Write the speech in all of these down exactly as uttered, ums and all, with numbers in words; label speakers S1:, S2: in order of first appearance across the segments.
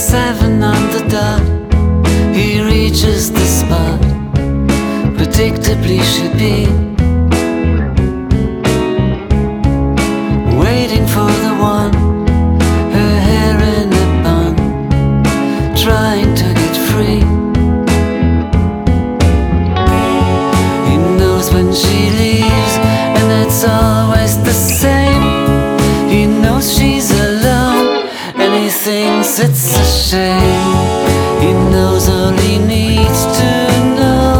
S1: Seven on the dot, he reaches the spot. Predictably should be waiting for the one, her hair in a bun, trying to get free. He knows when she leaves, and it's always the same. He knows she's alone, and he thinks it's a shame. He knows all he needs to know,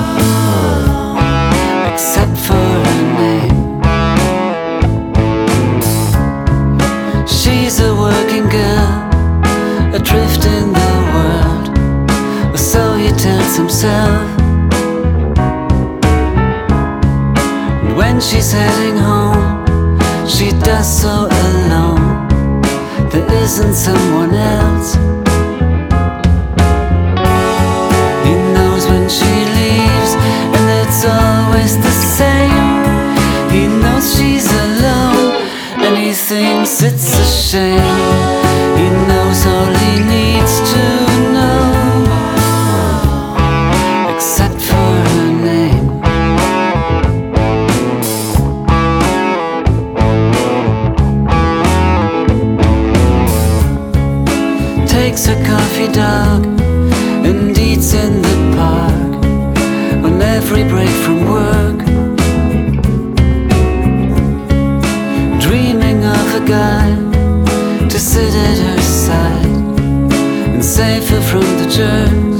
S1: except for her name. She's a working girl, adrift in the world, or so he tells himself. And when she's heading home, she does so alone. There isn't someone else. He knows when she leaves, and it's always the same. He knows she's alone, and he thinks it's a shame. He knows all he needs to know, except for her name. Takes her coffee dog and eats in the park on every break from work, dreaming of a guy to sit at her side and save her from the jerks.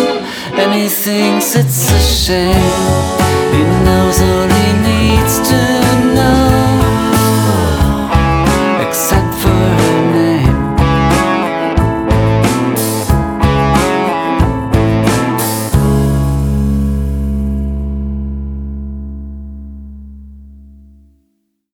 S1: He thinks it's a shame. He knows all he needs to